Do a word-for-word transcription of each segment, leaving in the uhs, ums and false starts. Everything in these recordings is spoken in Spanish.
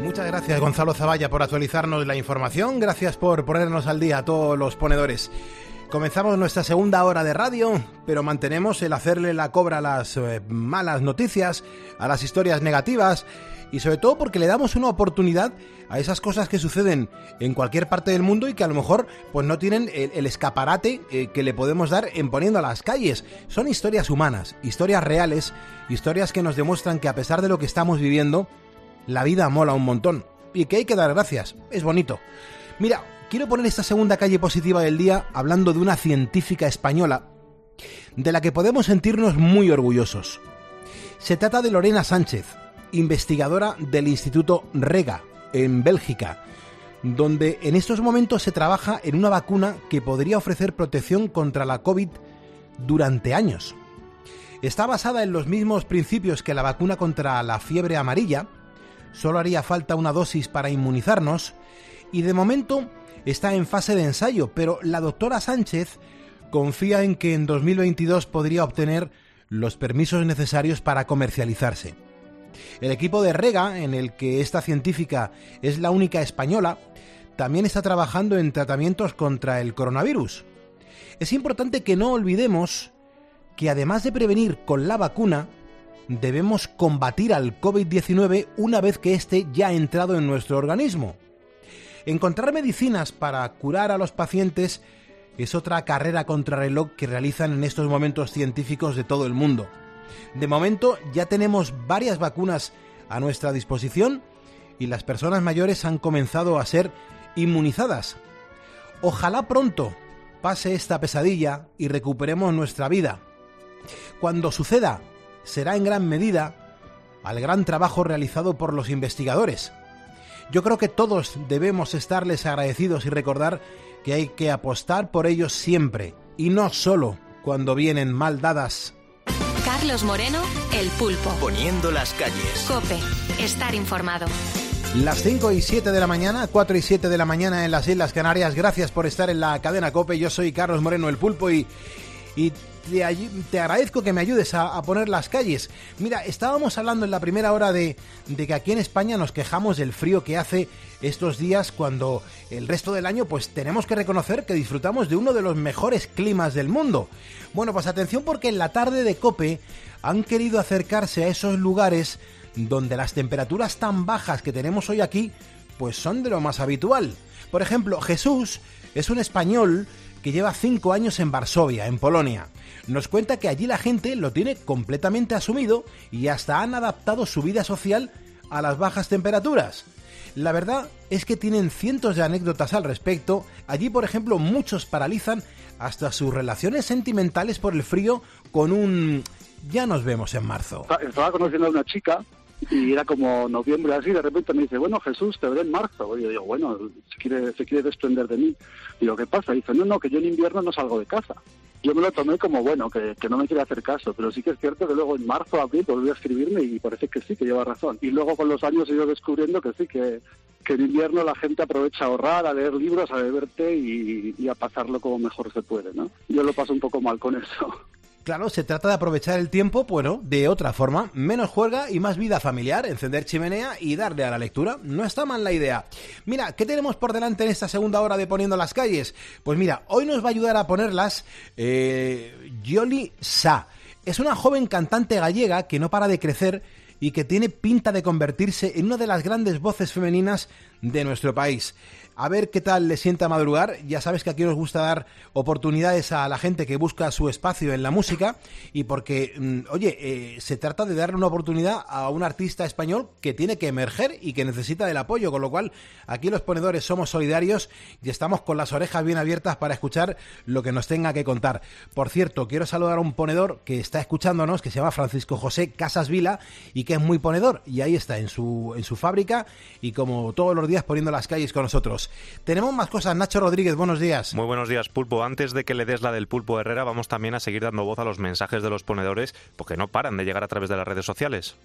Muchas gracias, Gonzalo Zavalla, por actualizarnos la información. Gracias por ponernos al día a todos los ponedores. Comenzamos nuestra segunda hora de radio, pero mantenemos el hacerle la cobra a las eh, malas noticias, a las historias negativas, y sobre todo porque le damos una oportunidad a esas cosas que suceden en cualquier parte del mundo y que a lo mejor pues no tienen el, el escaparate eh, que le podemos dar en poniendo a las calles. Son historias humanas, historias reales, historias que nos demuestran que a pesar de lo que estamos viviendo, la vida mola un montón y que hay que dar gracias. Es bonito. Mira, quiero poner esta segunda calle positiva del día hablando de una científica española de la que podemos sentirnos muy orgullosos. Se trata de Lorena Sánchez, investigadora del Instituto Rega, en Bélgica, donde en estos momentos se trabaja en una vacuna que podría ofrecer protección contra la COVID durante años. Está basada en los mismos principios que la vacuna contra la fiebre amarilla. Solo haría falta una dosis para inmunizarnos y de momento está en fase de ensayo, pero la doctora Sánchez confía en que en dos mil veintidós podría obtener los permisos necesarios para comercializarse. El equipo de Rega, en el que esta científica es la única española, también está trabajando en tratamientos contra el coronavirus. Es importante que no olvidemos que además de prevenir con la vacuna, debemos combatir al COVID diecinueve una vez que éste ya ha entrado en nuestro organismo. Encontrar medicinas para curar a los pacientes es otra carrera contrarreloj que realizan en estos momentos científicos de todo el mundo. De momento ya tenemos varias vacunas a nuestra disposición y las personas mayores han comenzado a ser inmunizadas. Ojalá pronto pase esta pesadilla y recuperemos nuestra vida. Cuando suceda, será en gran medida al gran trabajo realizado por los investigadores. Yo creo que todos debemos estarles agradecidos y recordar que hay que apostar por ellos siempre, y no solo cuando vienen mal dadas. Carlos Moreno, El Pulpo. Poniendo las calles. COPE. Estar informado. Las cinco y siete de la mañana, cuatro y siete de la mañana en las Islas Canarias. Gracias por estar en la cadena COPE. Yo soy Carlos Moreno, El Pulpo, y... y Te, te agradezco que me ayudes a, a poner las calles. Mira, estábamos hablando en la primera hora de, de que aquí en España nos quejamos del frío que hace estos días, cuando el resto del año pues tenemos que reconocer que disfrutamos de uno de los mejores climas del mundo. Bueno, pues atención, porque en la tarde de COPE han querido acercarse a esos lugares donde las temperaturas tan bajas que tenemos hoy aquí pues son de lo más habitual. Por ejemplo, Jesús es un español que lleva cinco años en Varsovia, en Polonia. Nos cuenta que allí la gente lo tiene completamente asumido y hasta han adaptado su vida social a las bajas temperaturas. La verdad es que tienen cientos de anécdotas al respecto. Allí, por ejemplo, muchos paralizan hasta sus relaciones sentimentales por el frío con un "ya nos vemos en marzo". Estaba conociendo a una chica y era como noviembre así, de repente me dice, bueno, Jesús, te veré en marzo. Y yo digo, bueno, se quiere, se quiere desprender de mí. Digo, ¿qué pasa? Y dice, no, no, que yo en invierno no salgo de casa. Yo me lo tomé como, bueno, que, que no me quiere hacer caso, pero sí que es cierto que luego en marzo, abril, volvió a escribirme y parece que sí, que lleva razón. Y luego con los años he ido descubriendo que sí, que, que en invierno la gente aprovecha a ahorrar, a leer libros, a beber té y, y a pasarlo como mejor se puede, ¿no? Yo lo paso un poco mal con eso. Claro, se trata de aprovechar el tiempo, bueno, de otra forma, menos juerga y más vida familiar, encender chimenea y darle a la lectura. No está mal la idea. Mira, ¿qué tenemos por delante en esta segunda hora de Poniendo las calles? Pues mira, hoy nos va a ayudar a ponerlas eh, Yoli Sá. Es una joven cantante gallega que no para de crecer y que tiene pinta de convertirse en una de las grandes voces femeninas de nuestro país. A ver qué tal le sienta madrugar. Ya sabes que aquí nos gusta dar oportunidades a la gente que busca su espacio en la música, y porque, mmm, oye, eh, se trata de darle una oportunidad a un artista español que tiene que emerger y que necesita del apoyo, con lo cual aquí los ponedores somos solidarios y estamos con las orejas bien abiertas para escuchar lo que nos tenga que contar. Por cierto, quiero saludar a un ponedor que está escuchándonos, que se llama Francisco José Casas Vila y que es muy ponedor, y ahí está en su, en su fábrica y como todos los días poniendo las calles con nosotros. Tenemos más cosas. Nacho Rodríguez, buenos días. Muy buenos días, Pulpo. Antes de que le des la del Pulpo Herrera, vamos también a seguir dando voz a los mensajes de los ponedores, porque no paran de llegar a través de las redes sociales.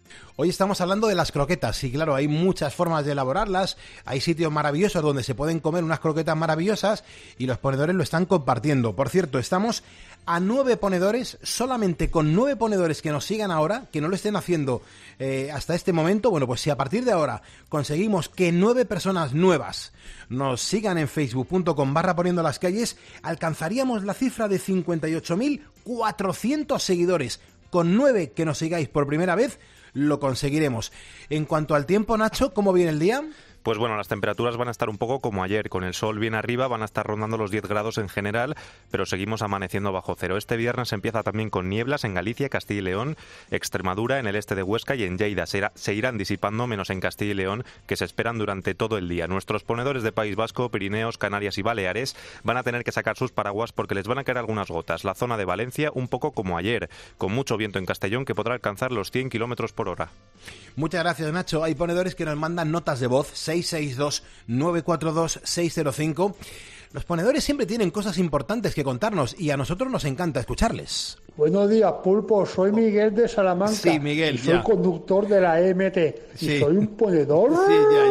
Hoy estamos hablando de las croquetas y claro, hay muchas formas de elaborarlas, hay sitios maravillosos donde se pueden comer unas croquetas maravillosas y los ponedores lo están compartiendo. Por cierto, estamos a nueve ponedores, solamente con nueve ponedores que nos sigan ahora, que no lo estén haciendo eh, hasta este momento. Bueno, pues si a partir de ahora conseguimos que nueve personas nuevas nos sigan en facebook punto com barra poniendo las calles, alcanzaríamos la cifra de cincuenta y ocho mil cuatrocientos seguidores. Con nueve que nos sigáis por primera vez, lo conseguiremos. En cuanto al tiempo, Nacho, ¿cómo viene el día? Pues bueno, las temperaturas van a estar un poco como ayer, con el sol bien arriba, van a estar rondando los diez grados en general, pero seguimos amaneciendo bajo cero. Este viernes empieza también con nieblas en Galicia, Castilla y León, Extremadura, en el este de Huesca y en Lleida. Se, irá, se irán disipando menos en Castilla y León, que se esperan durante todo el día. Nuestros ponedores de País Vasco, Pirineos, Canarias y Baleares van a tener que sacar sus paraguas porque les van a caer algunas gotas. La zona de Valencia, un poco como ayer, con mucho viento en Castellón que podrá alcanzar los cien kilómetros por hora. Muchas gracias, Nacho. Hay ponedores que nos mandan notas de voz, seis seis dos nueve cuatro dos seis cero cinco. Los ponedores siempre tienen cosas importantes que contarnos y a nosotros nos encanta escucharles. Buenos días, Pulpo. Soy Miguel de Salamanca. Sí, Miguel, soy ya. conductor de la E M T y Sí. soy un ponedor. Sí, ya,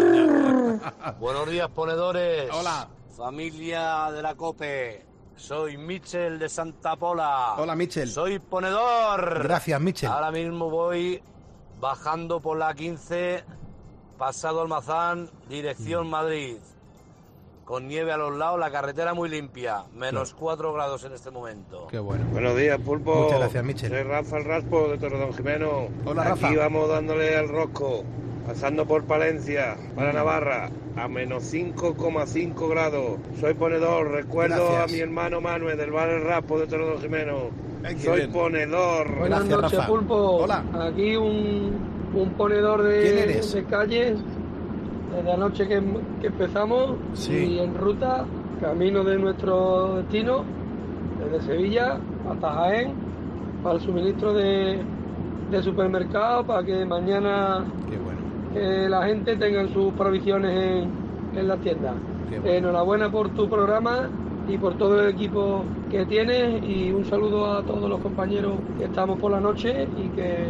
ya, ya, ya. Buenos días, ponedores. Hola. Familia de la COPE. Soy Michel de Santa Pola. Hola, Michel. Soy ponedor. Gracias, Michel. Ahora mismo voy bajando por la quince, pasado Almazán, dirección Madrid. Con nieve a los lados, la carretera muy limpia. Menos cuatro grados en este momento. Qué bueno. Buenos días, Pulpo. Muchas gracias, Michel. Soy Rafa el Raspo de Torredón Jimeno. Hola, Aquí Rafa. vamos dándole al rosco, pasando por Palencia, para Navarra, a menos cinco coma cinco grados. Soy ponedor. Recuerdo Gracias. a mi hermano Manuel del bar El Raspo de Torredón Jimeno. Ay, qué Soy bien. ponedor. Buenas Gracias, noches, Rafa. Pulpo. Hola. Aquí un, un ponedor de, ¿Quién eres? de calles, desde anoche que, que empezamos, Sí. y en ruta, camino de nuestro destino, desde Sevilla hasta Jaén, para el suministro de, de supermercado, para que mañana Qué bueno. que la gente tenga sus provisiones en, en las tiendas. Qué bueno. Enhorabuena por tu programa y por todo el equipo que tienes, y un saludo a todos los compañeros que estamos por la noche y que,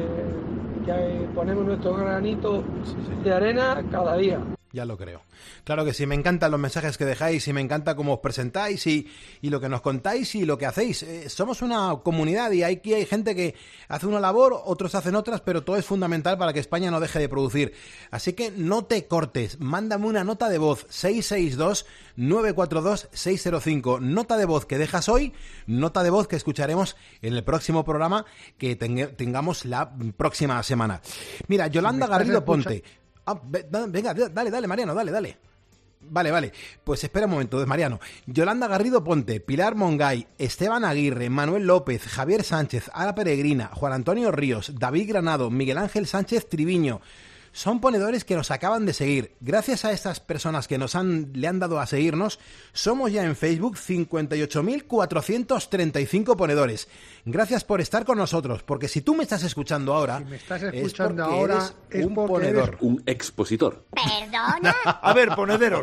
que ponemos nuestro granito Sí, sí. de arena cada día. Ya lo creo. Claro que sí, me encantan los mensajes que dejáis y me encanta cómo os presentáis y, y lo que nos contáis y lo que hacéis. Eh, somos una comunidad y aquí hay gente que hace una labor, otros hacen otras, pero todo es fundamental para que España no deje de producir. Así que no te cortes, mándame una nota de voz, seis seis dos nueve cuatro dos seis cero cinco. Nota de voz que dejas hoy, nota de voz que escucharemos en el próximo programa que tenga- tengamos la próxima semana. Mira, Yolanda ¿Me estás Garrido escucha- Ponte. Ah, ve- da- venga, dale, dale, Mariano, dale, dale. Vale, vale. Pues espera un momento, Mariano. Yolanda Garrido Ponte, Pilar Mongay, Esteban Aguirre, Manuel López, Javier Sánchez, Ara Peregrina, Juan Antonio Ríos, David Granado, Miguel Ángel Sánchez Triviño. Son ponedores que nos acaban de seguir. Gracias a estas personas que nos han le han dado a seguirnos, somos ya en Facebook cincuenta y ocho mil cuatrocientos treinta y cinco ponedores. Gracias por estar con nosotros, porque si tú me estás escuchando ahora, Si me estás es escuchando porque ahora, eres es un porque ponedor. eres Un expositor. ¿Perdona? A ver, ponedero.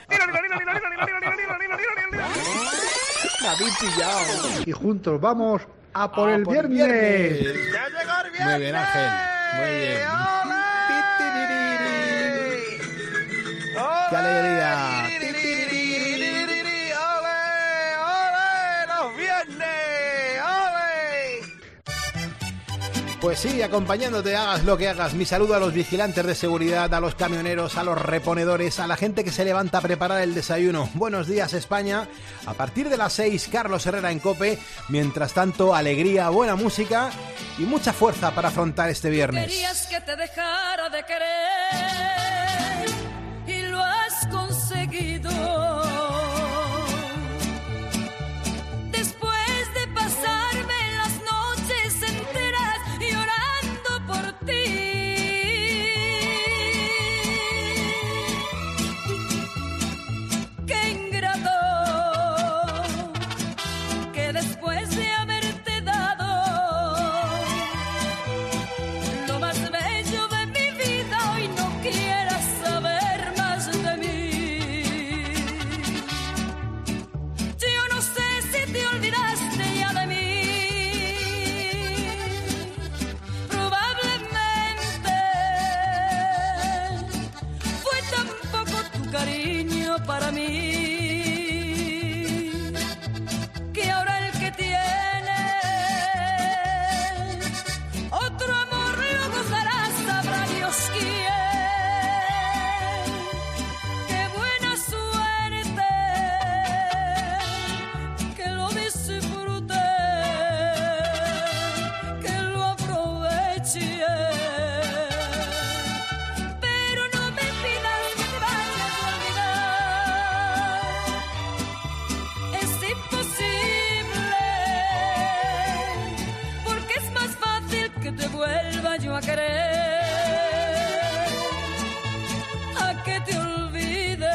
Me habéis pillado. y juntos vamos a por Ah, el por el viernes. viernes. Muy bien, Ángel. Muy bien. ¡Qué alegría! Pues sí, acompañándote, hagas lo que hagas. Mi saludo a los vigilantes de seguridad, a los camioneros, a los reponedores, a la gente que se levanta a preparar el desayuno. Buenos días, España. A partir de las seis, Carlos Herrera en COPE. Mientras tanto, alegría, buena música y mucha fuerza para afrontar este viernes. Querías que te dejara de querer y lo has conseguido. Después de pasarme las noches enteras llorando por ti. Qué ingrato que después de haberte dado lo más bello de mi vida hoy no quiera cariño para mí, que ahora el que tiene otro amor lo gozará, sabrá Dios quién. Qué buena suerte, que lo disfrute, que lo aproveche. Pero no me pidas que te vayas a olvidar, es imposible, porque es más fácil que te vuelva yo a querer, a que te olvide.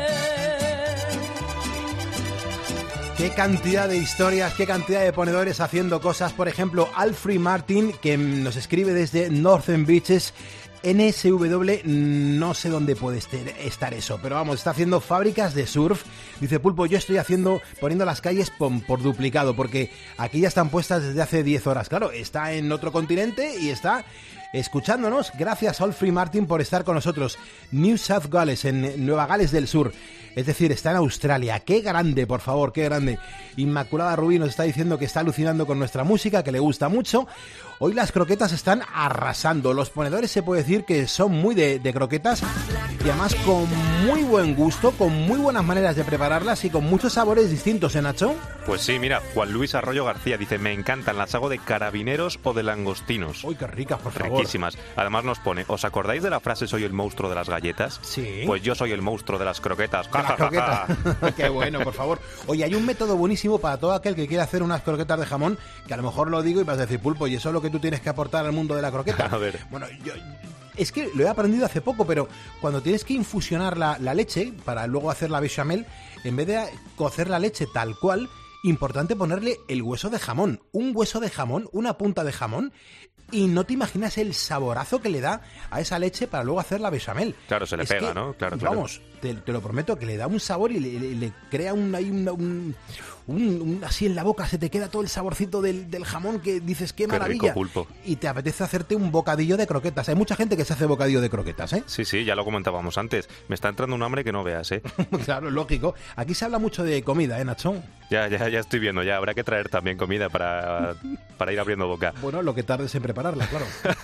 Qué cantidad de historias, qué cantidad de ponedores haciendo cosas. Por ejemplo, Alfred Martin, que nos escribe desde Northern Beaches, N S W, no sé dónde puede estar eso, pero vamos, está haciendo fábricas de surf. Dice, Pulpo, yo estoy haciendo, poniendo las calles por, por duplicado, porque aquí ya están puestas desde hace diez horas. Claro, está en otro continente y está escuchándonos. Gracias, Alfred Martin, por estar con nosotros. New South Wales, en Nueva Gales del Sur. Es decir, está en Australia. ¡Qué grande, por favor, qué grande! Inmaculada Rubí nos está diciendo que está alucinando con nuestra música, que le gusta mucho. Hoy las croquetas están arrasando. Los ponedores se puede decir que son muy de, de croquetas y además con muy buen gusto, con muy buenas maneras de prepararlas y con muchos sabores distintos, ¿eh, Nacho? Pues sí, mira, Juan Luis Arroyo García dice, me encantan, las hago de carabineros o de langostinos. ¡Uy, qué ricas, por favor! Riquísimas. Además nos pone, ¿os acordáis de la frase soy el monstruo de las galletas? Sí. Pues yo soy el monstruo de las croquetas. De las croquetas. Qué bueno, por favor. Oye, hay un método buenísimo para todo aquel que quiera hacer unas croquetas de jamón, que a lo mejor lo digo y vas a decir, Pulpo, y eso es lo que tú tienes que aportar al mundo de la croqueta. A ver. Bueno, yo... Es que lo he aprendido hace poco, pero cuando tienes que infusionar la, la leche para luego hacer la bechamel, en vez de cocer la leche tal cual, importante ponerle el hueso de jamón. Un hueso de jamón, una punta de jamón, y no te imaginas el saborazo que le da a esa leche para luego hacer la bechamel. Claro, se le es pega, que, ¿no? Claro, claro. Vamos, te, te lo prometo, que le da un sabor y le, le, le crea un, hay un, un, un, un... Así en la boca se te queda todo el saborcito del, del jamón que dices, qué maravilla. Qué rico, Pulpo. Y te apetece hacerte un bocadillo de croquetas. Hay mucha gente que se hace bocadillo de croquetas, ¿eh? Sí, sí, ya lo comentábamos antes. Me está entrando un hambre que no veas, ¿eh? Claro, lógico. Aquí se habla mucho de comida, ¿eh, Nacho? Ya, ya, ya estoy viendo, ya habrá que traer también comida para, para ir abriendo boca. Bueno, lo que tardes en prepararla, claro.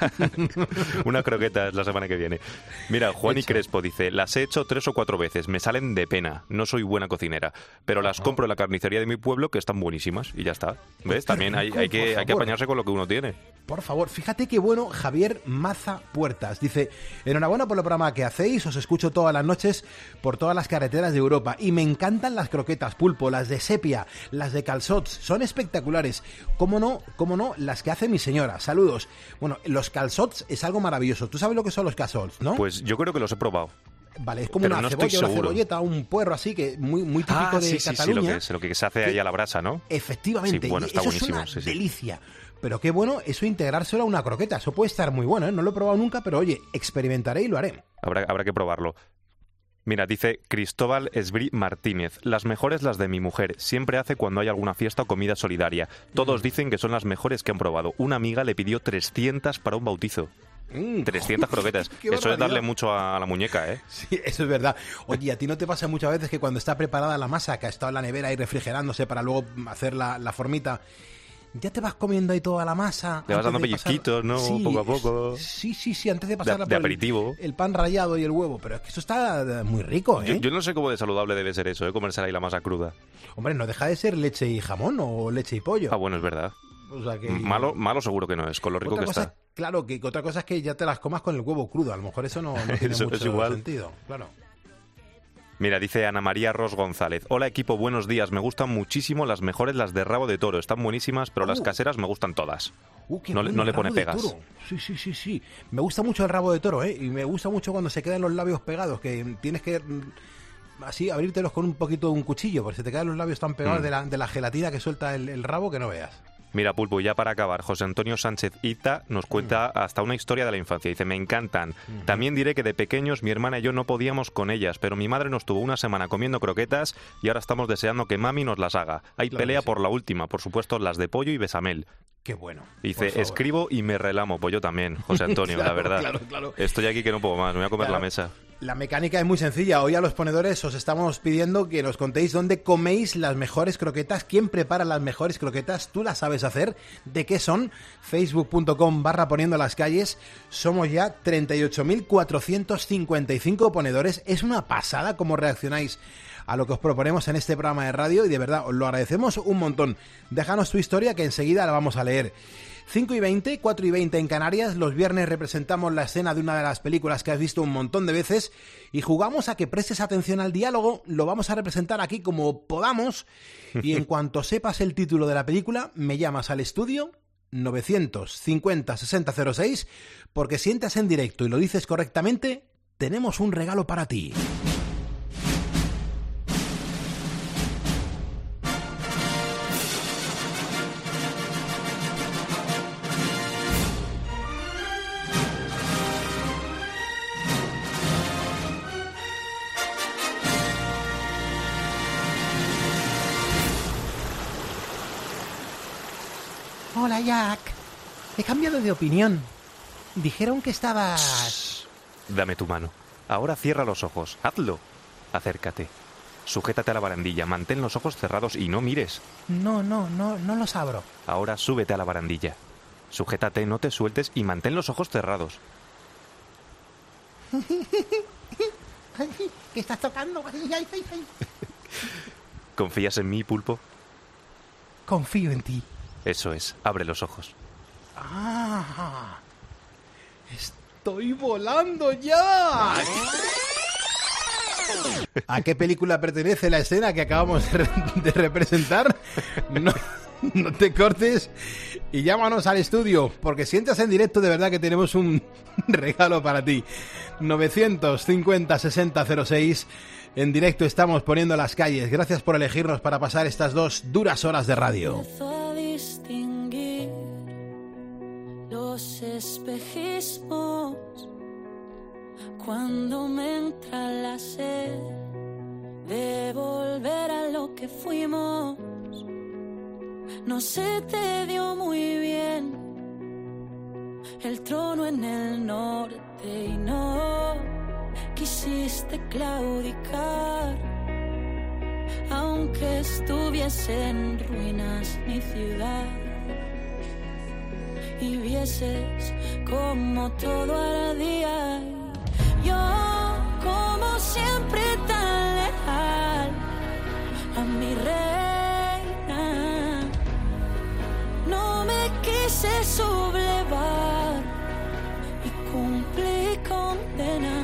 Una croqueta es la semana que viene. Mira, Juan y Crespo dice, las he hecho tres o cuatro veces, me salen de pena, no soy buena cocinera, pero las compro en la carnicería de mi pueblo que están buenísimas y ya está. ¿Ves? También hay, hay, que, hay que apañarse con lo que uno tiene. Por favor, fíjate qué bueno Javier Maza Puertas. Dice, enhorabuena por el programa que hacéis, os escucho todas las noches por todas las carreteras de Europa y me encantan las croquetas, Pulpo, las de sepia, las de calçots, son espectaculares. ¿Cómo no? ¿Cómo no? Las que hace mi señora. Saludos. Bueno, los calçots es algo maravilloso. ¿Tú sabes lo que son los calçots, no? Pues yo creo que los he probado. Vale, es como pero una no cebolla, estoy una seguro. cebolleta, un puerro así, que muy, muy típico ah, de sí, sí, Cataluña. Sí, lo que, lo que se hace ahí a la brasa, ¿no? Efectivamente, sí, bueno, está eso buenísimo, es una sí, sí. delicia. Pero qué bueno eso integrárselo a una croqueta. Eso puede estar muy bueno, ¿eh? No lo he probado nunca, pero oye, experimentaré y lo haré. Habrá, habrá que probarlo. Mira, dice Cristóbal Esbrí Martínez, las mejores las de mi mujer, siempre hace cuando hay alguna fiesta o comida solidaria. Todos mm. dicen que son las mejores que han probado. Una amiga le pidió trescientas para un bautizo. Mm, trescientas croquetas. Eso es darle mucho a la muñeca, ¿eh? Sí, eso es verdad. Oye, ¿a ti no te pasa muchas veces que cuando está preparada la masa, que ha estado en la nevera y refrigerándose para luego hacer la, la formita, ya te vas comiendo ahí toda la masa? Le vas dando pellizquitos, ¿no? Sí, poco a poco. Sí, sí, sí, antes de pasarla de, de por aperitivo. El, el pan rallado y el huevo. Pero es que eso está muy rico, ¿eh? Yo, yo no sé cómo de saludable debe ser eso, ¿eh? Comerse ahí la masa cruda. Hombre, no deja de ser leche y jamón o leche y pollo. Ah, bueno, es verdad. O sea que... Malo, malo seguro que no es, con lo rico otra que cosa, está. Claro, que otra cosa es que ya te las comas con el huevo crudo. A lo mejor eso no, no tiene eso, mucho es igual. sentido. Claro. Mira, dice Ana María Ros González. Hola equipo, buenos días. Me gustan muchísimo las mejores, las de rabo de toro. Están buenísimas, pero uh. las caseras me gustan todas. Uh, qué no, bueno, no le el pone rabo de pegas. toro. Sí, sí, sí, sí. Me gusta mucho el rabo de toro, ¿eh? Y me gusta mucho cuando se quedan los labios pegados, que tienes que... así abrírtelos con un poquito de un cuchillo, porque se te quedan los labios tan pegados mm. de, la, de la gelatina que suelta el, el rabo que no veas. Mira, Pulpo, ya para acabar, José Antonio Sánchez Ita nos cuenta mm. hasta una historia de la infancia. Dice, me encantan. Mm. También diré que de pequeños mi hermana y yo no podíamos con ellas, pero mi madre nos tuvo una semana comiendo croquetas y ahora estamos deseando que mami nos las haga. Hay claro pelea sí. por la última, por supuesto, las de pollo y bechamel. Qué bueno. Dice, escribo y me relamo. Pues yo también, José Antonio, claro, la verdad. Claro, claro. Estoy aquí que no puedo más, me voy a comer claro. la mesa. La mecánica es muy sencilla. Hoy a los ponedores os estamos pidiendo que nos contéis dónde coméis las mejores croquetas, quién prepara las mejores croquetas, tú las sabes hacer, de qué son. Facebook.com barra poniendo las calles. Somos ya treinta y ocho mil cuatrocientos cincuenta y cinco ponedores. Es una pasada cómo reaccionáis a lo que os proponemos en este programa de radio y de verdad os lo agradecemos un montón. Déjanos tu historia que enseguida la vamos a leer. cinco y veinte, cuatro y veinte en Canarias. Los viernes representamos la escena de una de las películas que has visto un montón de veces y jugamos a que prestes atención al diálogo. Lo vamos a representar aquí como podamos y en cuanto sepas el título de la película me llamas al estudio novecientos cincuenta sesenta cero seis porque si entras en directo y lo dices correctamente tenemos un regalo para ti. Hola, Jack. He cambiado de opinión. Dijeron que estabas... Dame tu mano. Ahora cierra los ojos. Hazlo. Acércate. Sujétate a la barandilla. Mantén los ojos cerrados y no mires. No, no, no, no los abro. Ahora súbete a la barandilla. Sujétate, no te sueltes y mantén los ojos cerrados. ¿Qué estás tocando? ¿Confías en mí, Pulpo? Confío en ti. Eso es, abre los ojos. ¡Ah! ¡Estoy volando ya! ¿A qué película pertenece la escena que acabamos de, re- de representar? No, no te cortes y llámanos al estudio, porque si entras en directo de verdad que tenemos un regalo para ti. novecientos cincuenta sesenta cero seis. En directo estamos poniendo las calles. Gracias por elegirnos para pasar estas dos duras horas de radio. Distinguir los espejismos cuando me entra la sed de volver a lo que fuimos. No se te dio muy bien el trono en el norte y no quisiste claudicar. Aunque estuviese en ruinas mi ciudad y vieses como todo ardía, yo como siempre tan leal a mi reina, no me quise sublevar y cumplí condena.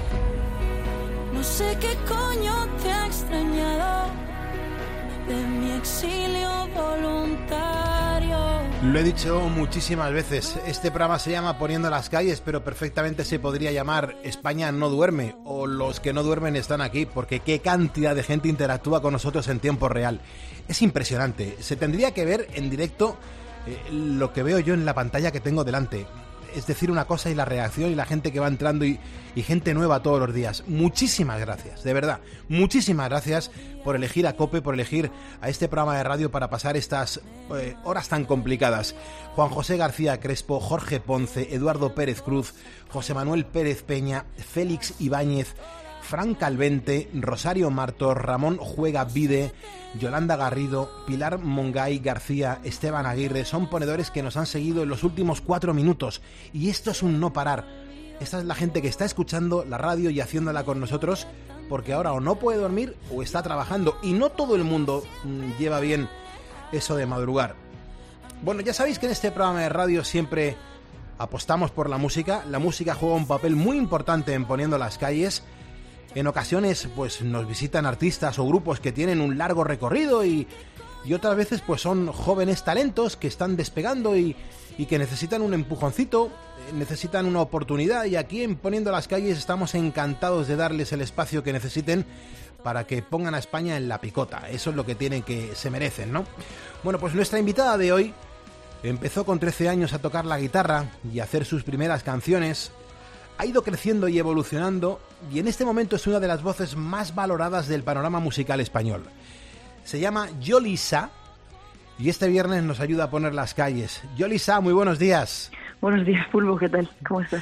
No sé qué coño te ha extrañado de mi exilio voluntario. Lo he dicho muchísimas veces, este programa se llama Poniendo las calles, pero perfectamente se podría llamar España no duerme, o los que no duermen están aquí, porque qué cantidad de gente interactúa con nosotros en tiempo real. Es impresionante, se tendría que ver en directo eh, lo que veo yo en la pantalla que tengo delante. Es decir, una cosa y la reacción y la gente que va entrando y, y gente nueva todos los días. Muchísimas gracias, de verdad. Muchísimas gracias por elegir a COPE, por elegir a este programa de radio para pasar estas eh, horas tan complicadas. Juan José García Crespo, Jorge Ponce, Eduardo Pérez Cruz, José Manuel Pérez Peña, Félix Ibáñez, Fran Calvente, Rosario Martor, Ramón Juega Vide, Yolanda Garrido, Pilar Mongay García, Esteban Aguirre, son ponedores que nos han seguido en los últimos cuatro minutos. Y esto es un no parar. Esta es la gente que está escuchando la radio y haciéndola con nosotros, porque ahora o no puede dormir o está trabajando. Y no todo el mundo mmm, lleva bien eso de madrugar. Bueno, ya sabéis que en este programa de radio siempre apostamos por la música. La música juega un papel muy importante en Poniendo las calles. En ocasiones pues nos visitan artistas o grupos que tienen un largo recorrido y, y otras veces pues son jóvenes talentos que están despegando y, y que necesitan un empujoncito, necesitan una oportunidad, y aquí en Poniendo las calles estamos encantados de darles el espacio que necesiten para que pongan a España en la picota. Eso es lo que tienen, que se merecen, ¿no? Bueno, pues nuestra invitada de hoy empezó con trece años a tocar la guitarra y a hacer sus primeras canciones. Ha ido creciendo y evolucionando y en este momento es una de las voces más valoradas del panorama musical español. Se llama Yolisa y este viernes nos ayuda a poner las calles. Yolisa, muy buenos días. Buenos días, Pulpo, ¿qué tal? ¿Cómo estás?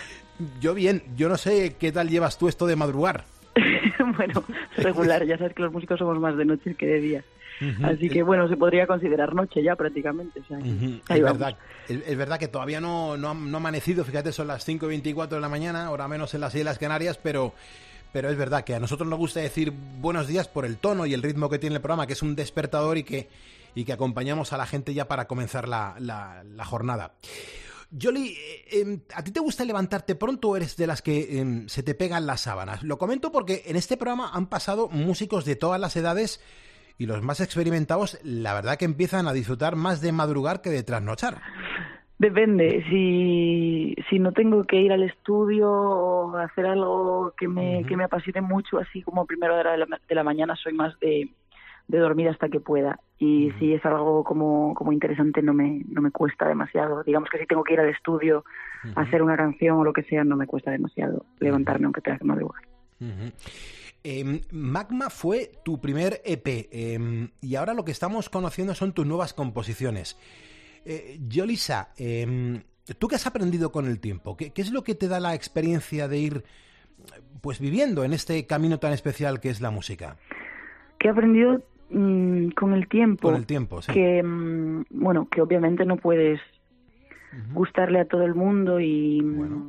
Yo bien, yo no sé qué tal llevas tú esto de madrugar. Bueno, regular, ya sabes que los músicos somos más de noche que de día. Uh-huh. Así que bueno, se podría considerar noche ya prácticamente. O sea, uh-huh. ahí es, vamos. verdad, es, es verdad que todavía no, no, ha, no ha amanecido, fíjate, son las cinco y veinticuatro de la mañana, ahora menos en las Islas Canarias, pero... Pero es verdad que a nosotros nos gusta decir buenos días por el tono y el ritmo que tiene el programa, que es un despertador y que, y que acompañamos a la gente ya para comenzar la, la, la jornada. Yoli, eh, ¿a ti te gusta levantarte pronto o eres de las que eh, se te pegan las sábanas? Lo comento porque en este programa han pasado músicos de todas las edades y los más experimentados, la verdad que empiezan a disfrutar más de madrugar que de trasnochar. Depende, si, si no tengo que ir al estudio o hacer algo que me, uh-huh. que me apasione mucho, así como primera hora de la, de la mañana, soy más de, de dormir hasta que pueda. Y uh-huh. si es algo como, como interesante, no me, no me cuesta demasiado. Digamos que si tengo que ir al estudio uh-huh. a hacer una canción o lo que sea, no me cuesta demasiado levantarme aunque tenga que madrugar. Uh-huh. Eh, Magma fue tu primer E P eh, y ahora lo que estamos conociendo son tus nuevas composiciones. Eh, Yolisa, eh, ¿tú qué has aprendido con el tiempo? ¿Qué, ¿Qué es lo que te da la experiencia de ir pues viviendo en este camino tan especial que es la música? ¿Qué he aprendido mmm, con el tiempo? Con el tiempo, sí. Que, mmm, bueno, que obviamente no puedes uh-huh. gustarle a todo el mundo y bueno.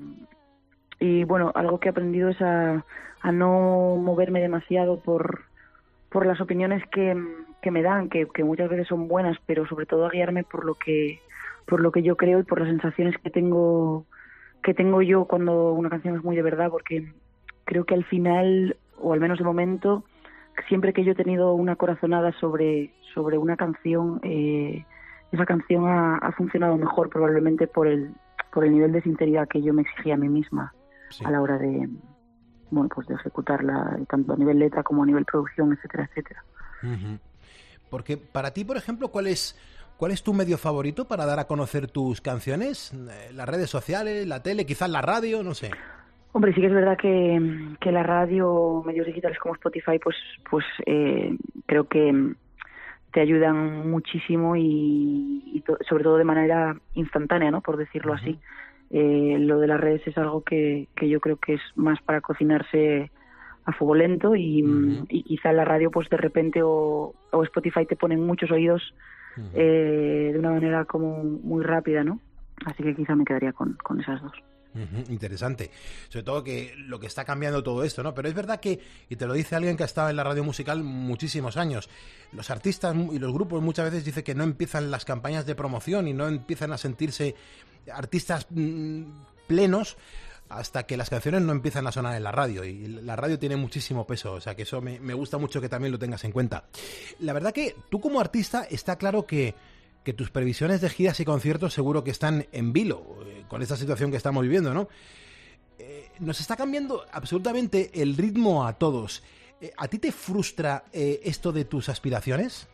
y bueno, algo que he aprendido es a, a no moverme demasiado por, por las opiniones que... que me dan, que, que muchas veces son buenas, pero sobre todo a guiarme por lo que por lo que yo creo y por las sensaciones que tengo que tengo yo cuando una canción es muy de verdad, porque creo que al final, o al menos de momento, siempre que yo he tenido una corazonada sobre sobre una canción, eh, esa canción ha, ha funcionado mejor probablemente por el por el nivel de sinceridad que yo me exigía a mí misma sí. a la hora de bueno pues de ejecutarla, tanto a nivel letra como a nivel producción, etcétera, etcétera. Uh-huh. Porque para ti, por ejemplo, ¿cuál es cuál es tu medio favorito para dar a conocer tus canciones? ¿Las redes sociales, la tele, quizás la radio? No sé. Hombre, sí que es verdad que, que la radio, medios digitales como Spotify, pues pues eh, creo que te ayudan muchísimo y, y to- sobre todo de manera instantánea, ¿no? Por decirlo uh-huh. así. Eh, lo de las redes es algo que, que yo creo que es más para cocinarse a fuego lento y, uh-huh. y quizá la radio pues de repente o, o Spotify te ponen muchos oídos uh-huh. eh, de una manera como muy rápida, ¿no? Así que quizá me quedaría con, con esas dos. Uh-huh. Interesante, sobre todo que lo que está cambiando todo esto, ¿no? Pero es verdad que, y te lo dice alguien que ha estado en la radio musical muchísimos años, los artistas y los grupos muchas veces dicen que no empiezan las campañas de promoción y no empiezan a sentirse artistas mmm, plenos hasta que las canciones no empiezan a sonar en la radio, y la radio tiene muchísimo peso, o sea que eso me, me gusta mucho que también lo tengas en cuenta. La verdad que tú como artista está claro que, que tus previsiones de giras y conciertos seguro que están en vilo eh, con esta situación que estamos viviendo, ¿no? Eh, nos está cambiando absolutamente el ritmo a todos. Eh, ¿A ti te frustra eh, esto de tus aspiraciones?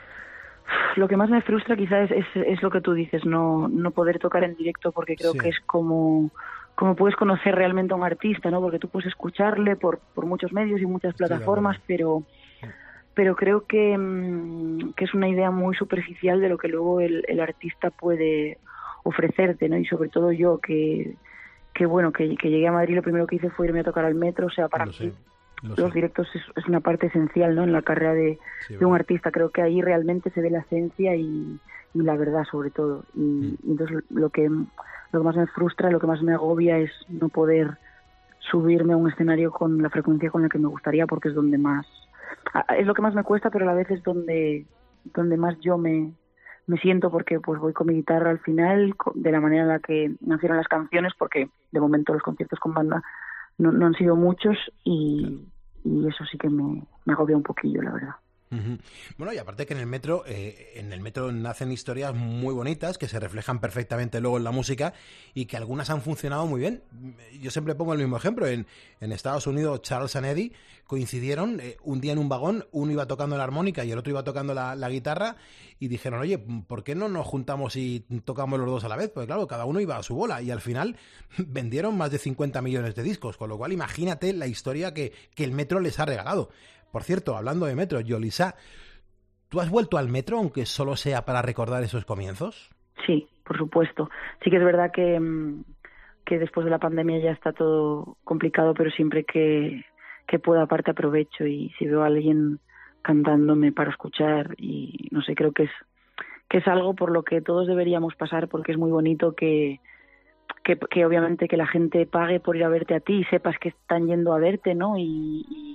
Lo que más me frustra quizás es, es, es lo que tú dices, no, no poder tocar en directo, porque creo sí. que es como... como puedes conocer realmente a un artista, ¿no? Porque tú puedes escucharle por, por muchos medios y muchas plataformas, sí, pero pero creo que, mmm, que es una idea muy superficial de lo que luego el, el artista puede ofrecerte, ¿no? Y sobre todo yo, que, que bueno, que, que llegué a Madrid, lo primero que hice fue irme a tocar al metro, o sea, para mí los sé. directos es, es una parte esencial, ¿no? En la carrera de, sí, de un artista. Creo que ahí realmente se ve la esencia y, y la verdad, sobre todo. Y, mm. y entonces lo que... Lo que más me frustra, lo que más me agobia es no poder subirme a un escenario con la frecuencia con la que me gustaría, porque es donde más... Es lo que más me cuesta, pero a la vez es donde, donde más yo me, me siento, porque pues voy con mi guitarra al final, de la manera en la que nacieron las canciones, porque de momento los conciertos con banda no, no han sido muchos y, y eso sí que me, me agobia un poquillo, la verdad. Uh-huh. Bueno, y aparte que en el metro eh, en el metro nacen historias muy bonitas que se reflejan perfectamente luego en la música y que algunas han funcionado muy bien. Yo siempre pongo el mismo ejemplo. En, en Estados Unidos, Charles and Eddie coincidieron eh, un día en un vagón, uno iba tocando la armónica y el otro iba tocando la, la guitarra, y dijeron, oye, ¿por qué no nos juntamos y tocamos los dos a la vez? Pues claro, cada uno iba a su bola, y al final vendieron más de cincuenta millones de discos, con lo cual imagínate la historia que, que el metro les ha regalado. Por cierto, hablando de metro, Yolisa, ¿tú has vuelto al metro, aunque solo sea para recordar esos comienzos? Sí, por supuesto. Sí que es verdad que, que después de la pandemia ya está todo complicado, pero siempre que, que puedo aparte aprovecho, y si veo a alguien cantándome para escuchar, y no sé, creo que es que es algo por lo que todos deberíamos pasar, porque es muy bonito que, que, que obviamente que la gente pague por ir a verte a ti y sepas que están yendo a verte, ¿no? Y, y,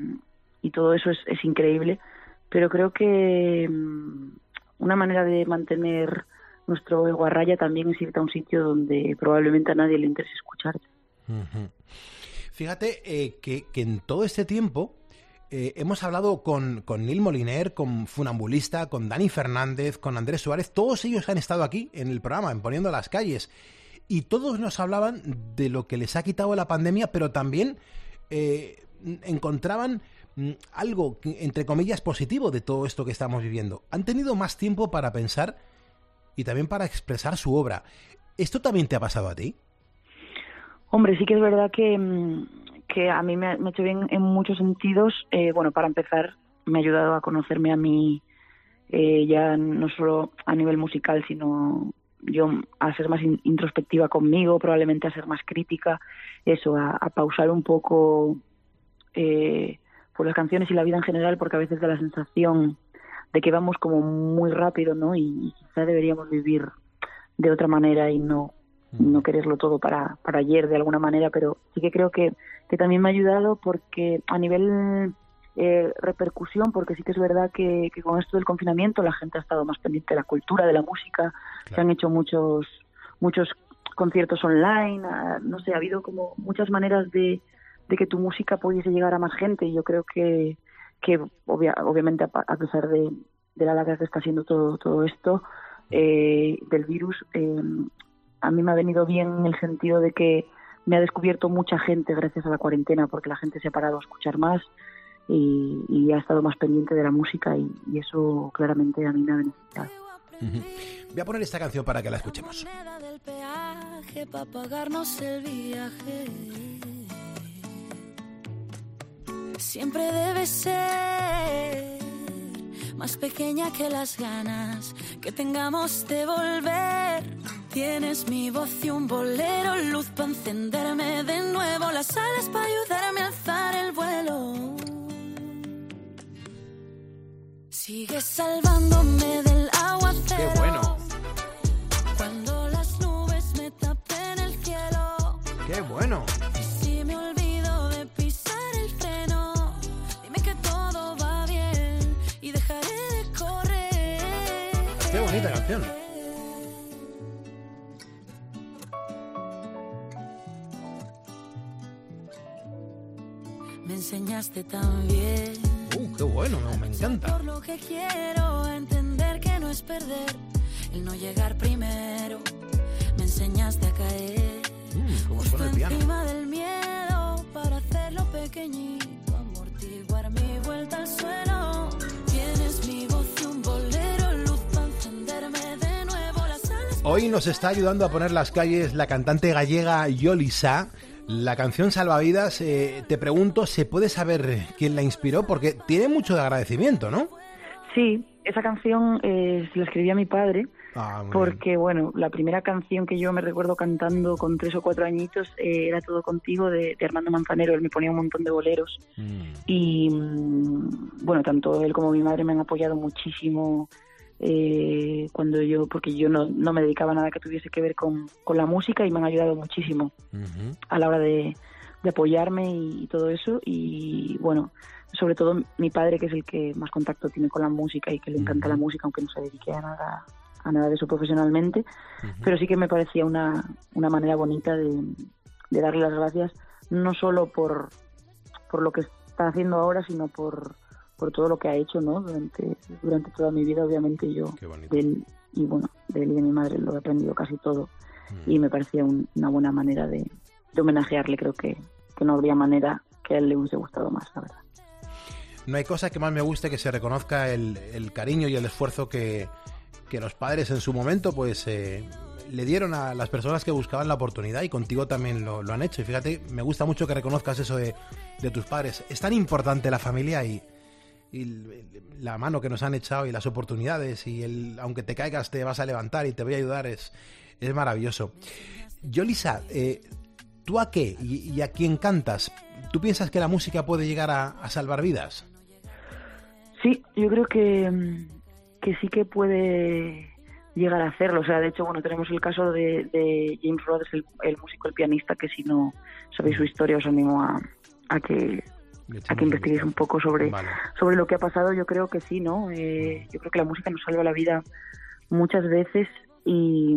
y todo eso es, es increíble, pero creo que una manera de mantener nuestro ego a raya también es irte a un sitio donde probablemente a nadie le interese escucharte. Uh-huh. Fíjate eh, que, que en todo este tiempo eh, hemos hablado con, con Nil Moliner, con Funambulista, con Dani Fernández, con Andrés Suárez. Todos ellos han estado aquí en el programa, en Poniendo las Calles, y todos nos hablaban de lo que les ha quitado la pandemia, pero también eh, encontraban mm, algo, entre comillas, positivo de todo esto que estamos viviendo. Han tenido más tiempo para pensar y también para expresar su obra. ¿Esto también te ha pasado a ti? Hombre, sí que es verdad que, que a mí me ha, me ha hecho bien en muchos sentidos. Eh, bueno, para empezar, me ha ayudado a conocerme a mí, eh, ya no solo a nivel musical, sino yo a ser más in, introspectiva conmigo, probablemente a ser más crítica, eso, a, a pausar un poco eh, por las canciones y la vida en general, porque a veces da la sensación de que vamos como muy rápido, ¿no? Y, y quizá deberíamos vivir de otra manera y no no quererlo todo para, para ayer de alguna manera, pero sí que creo que, que también me ha ayudado porque a nivel eh, repercusión, porque sí que es verdad que, que con esto del confinamiento la gente ha estado más pendiente de la cultura, de la música, claro. Se han hecho muchos muchos conciertos online, uh, no sé, ha habido como muchas maneras de, de que tu música pudiese llegar a más gente, y yo creo que, que obvia, obviamente a, a pesar de, de la larga que está siendo todo, todo esto eh, del virus, eh, a mí me ha venido bien en el sentido de que me ha descubierto mucha gente gracias a la cuarentena, porque la gente se ha parado a escuchar más y, y ha estado más pendiente de la música, y, y eso claramente a mí me ha beneficiado. Uh-huh. Voy a poner esta canción para que la escuchemos. Del peaje para pagarnos el viaje. Siempre debe ser más pequeña que las ganas que tengamos de volver. Tienes mi voz y un bolero, luz para encenderme de nuevo, las alas para ayudarme a alzar el vuelo. Sigues salvándome del aguacero. ¡Qué bueno! Cuando las nubes me tapen el cielo. ¡Qué bueno! Y si me olvido de pisar el freno, dime que todo va bien y dejaré de correr. ¡Qué bonita canción! Me enseñaste tan bien. ¡Uh, qué bueno! Me encanta. Por lo que quiero entender que no es perder el no llegar primero. Me enseñaste a caer mm, justo encima del miedo para hacerlo pequeñito, amortiguar mi vuelta al suelo. Tienes mi voz y un bolero, luz para encenderme de nuevo las alas. Hoy nos está ayudando a poner las calles la cantante gallega Yolisa. La canción Salvavidas, eh, te pregunto, ¿se puede saber quién la inspiró? Porque tiene mucho de agradecimiento, ¿no? Sí, esa canción eh, la escribí a mi padre, ah, porque, bien. bueno, la primera canción que yo me recuerdo cantando con tres o cuatro añitos eh, era Todo Contigo, de, de Armando Manzanero. Él me ponía un montón de boleros. Mm. Y, bueno, tanto él como mi madre me han apoyado muchísimo eh, cuando yo, porque yo no, no me dedicaba a nada que tuviese que ver con, con la música, y me han ayudado muchísimo uh-huh. a la hora de, de apoyarme y, y todo eso. Y bueno, sobre todo mi padre, que es el que más contacto tiene con la música y que le encanta uh-huh. la música, aunque no se dedique a nada a nada de eso profesionalmente, uh-huh. pero sí que me parecía una, una manera bonita de, de darle las gracias, no solo por, por lo que está haciendo ahora, sino por por todo lo que ha hecho, ¿no? Durante durante toda mi vida, obviamente yo de él, y bueno, de él y de mi madre lo he aprendido casi todo, mm. y me parecía un, una buena manera de, de homenajearle. Creo que, que no habría manera que a él le hubiese gustado más, la verdad. No hay cosa que más me guste que se reconozca el, el cariño y el esfuerzo que, que los padres en su momento pues eh, le dieron a las personas que buscaban la oportunidad, y contigo también lo, lo han hecho. Y fíjate, me gusta mucho que reconozcas eso de, de tus padres. Es tan importante la familia y y la mano que nos han echado y las oportunidades, y el aunque te caigas te vas a levantar y te voy a ayudar, es, es maravilloso. Yolisa, eh, ¿tú a qué y, y a quién cantas? ¿Tú piensas que la música puede llegar a, a salvar vidas? Sí, yo creo que, que sí que puede llegar a hacerlo. O sea, de hecho, bueno, tenemos el caso de, de James Rhodes, el, el músico, el pianista, que si no sabéis su historia os animo a, a que a que investiguéis un poco sobre, vale. sobre lo que ha pasado. Yo creo que sí, ¿no? Eh, yo creo que la música nos salva la vida muchas veces y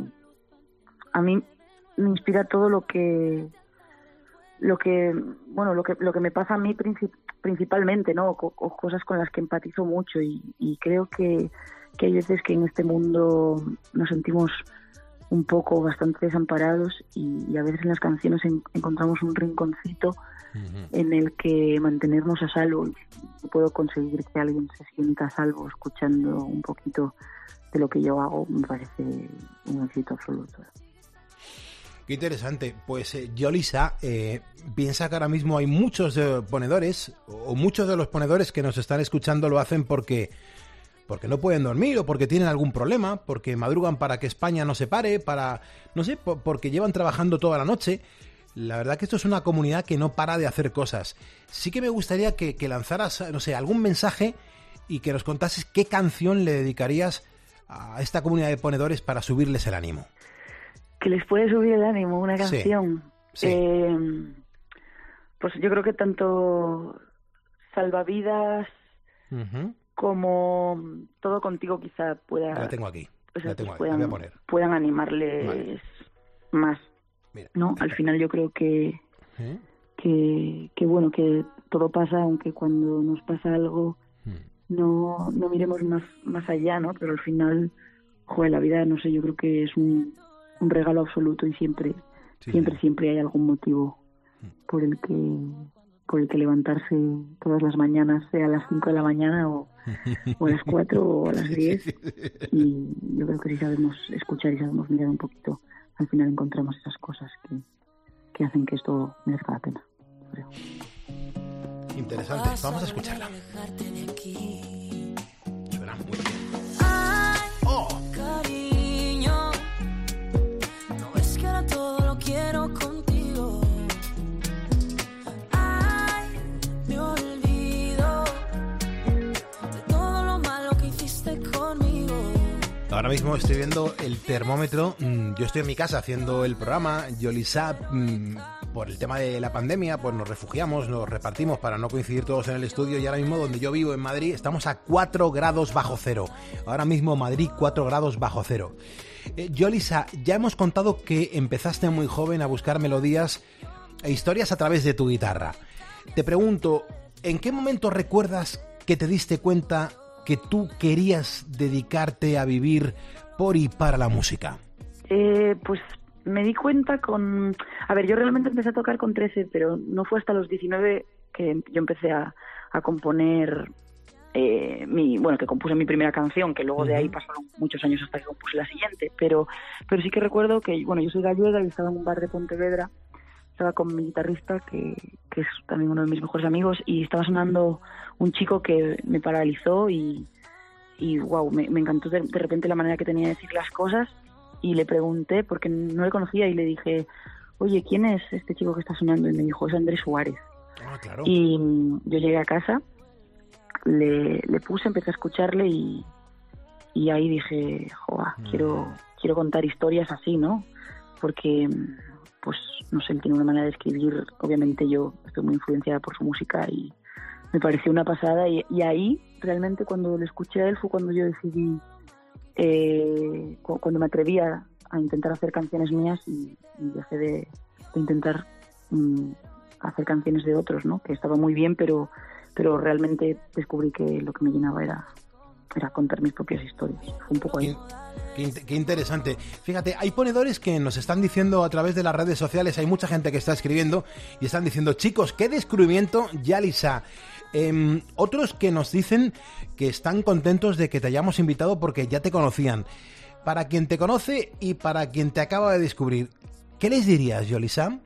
a mí me inspira todo lo que lo que bueno lo que lo que me pasa a mí princip- principalmente, ¿no? O, o cosas con las que empatizo mucho y, y creo que, que hay veces que en este mundo nos sentimos un poco bastante desamparados y, y a veces en las canciones en, encontramos un rinconcito uh-huh. en el que mantenernos a salvo. Y puedo conseguir que alguien se sienta a salvo escuchando un poquito de lo que yo hago, me parece un éxito absoluto. Qué interesante. Pues eh, Yolisa, eh, piensa que ahora mismo hay muchos eh, ponedores, o muchos de los ponedores que nos están escuchando lo hacen porque, porque no pueden dormir o porque tienen algún problema, porque madrugan para que España no se pare, para, no sé, por, porque llevan trabajando toda la noche. La verdad que esto es una comunidad que no para de hacer cosas. Sí que me gustaría que, que lanzaras, no sé, algún mensaje y que nos contases qué canción le dedicarías a esta comunidad de ponedores para subirles el ánimo. Que les puede subir el ánimo, una canción. Sí, sí. Eh, pues yo creo que tanto Salvavidas uh-huh. como Todo Contigo quizá pueda... La tengo aquí, o sea, la tengo ahí, puedan, la voy a poner. Puedan animarles vale. más. Mira, ¿no? mira. Al final yo creo que, ¿Eh? que, que, bueno, que todo pasa, aunque cuando nos pasa algo hmm. no, no miremos más, más allá, ¿no? Pero al final, joder, la vida, no sé, yo creo que es un... un regalo absoluto y siempre sí, siempre sí. siempre hay algún motivo por el que por el que levantarse todas las mañanas, sea a las cinco de la mañana o, o a las cuatro o a las diez y yo creo que si sabemos escuchar y sabemos mirar un poquito al final encontramos esas cosas que, que hacen que esto merezca la pena, creo. Interesante, vamos a escucharla. Suena muy bien. ¡Oh! Todo lo quiero contigo. Ay, me olvido de todo lo malo que hiciste conmigo. Ahora mismo estoy viendo el termómetro. Yo estoy en mi casa haciendo el programa. Yolisa, por el tema de la pandemia, pues nos refugiamos, nos repartimos para no coincidir todos en el estudio. Y ahora mismo, donde yo vivo, en Madrid, estamos a cuatro grados bajo cero. Ahora mismo Madrid, cuatro grados bajo cero. Eh, Yolisa, ya hemos contado que empezaste muy joven a buscar melodías e historias a través de tu guitarra. Te pregunto, ¿en qué momento recuerdas que te diste cuenta que tú querías dedicarte a vivir por y para la música? Eh, pues me di cuenta con... A ver, yo realmente empecé a tocar con trece, pero no fue hasta los diecinueve que yo empecé a, a componer... Eh, mi, bueno, que compuse mi primera canción, que luego uh-huh. de ahí pasaron muchos años hasta que compuse la siguiente, pero pero sí que recuerdo que, bueno, yo soy gallega y estaba en un bar de Pontevedra, estaba con mi guitarrista, que, que es también uno de mis mejores amigos, y estaba sonando un chico que me paralizó y, y wow, me, me encantó de, de repente la manera que tenía de decir las cosas, y le pregunté, porque no le conocía, y le dije, oye, ¿quién es este chico que está sonando? Y me dijo, es Andrés Suárez. Ah, claro. Y yo llegué a casa, Le, le puse, empecé a escucharle y, y ahí dije, joa, mm. quiero, quiero contar historias así, ¿no? Porque, pues, no sé, él tiene una manera de escribir, obviamente yo estoy muy influenciada por su música y me pareció una pasada y, y ahí, realmente, cuando lo escuché a él fue cuando yo decidí, eh, cu- cuando me atreví a, a intentar hacer canciones mías y, y dejé de, de intentar um, hacer canciones de otros, ¿no? Que estaba muy bien, pero... pero realmente descubrí que lo que me llenaba era, era contar mis propias historias. Fue un poco ahí. Qué, qué, qué interesante. Fíjate, hay ponedores que nos están diciendo a través de las redes sociales, hay mucha gente que está escribiendo y están diciendo, chicos, qué descubrimiento, Yolisa. Eh, otros que nos dicen que están contentos de que te hayamos invitado porque ya te conocían. Para quien te conoce y para quien te acaba de descubrir, ¿qué les dirías, Yolisa?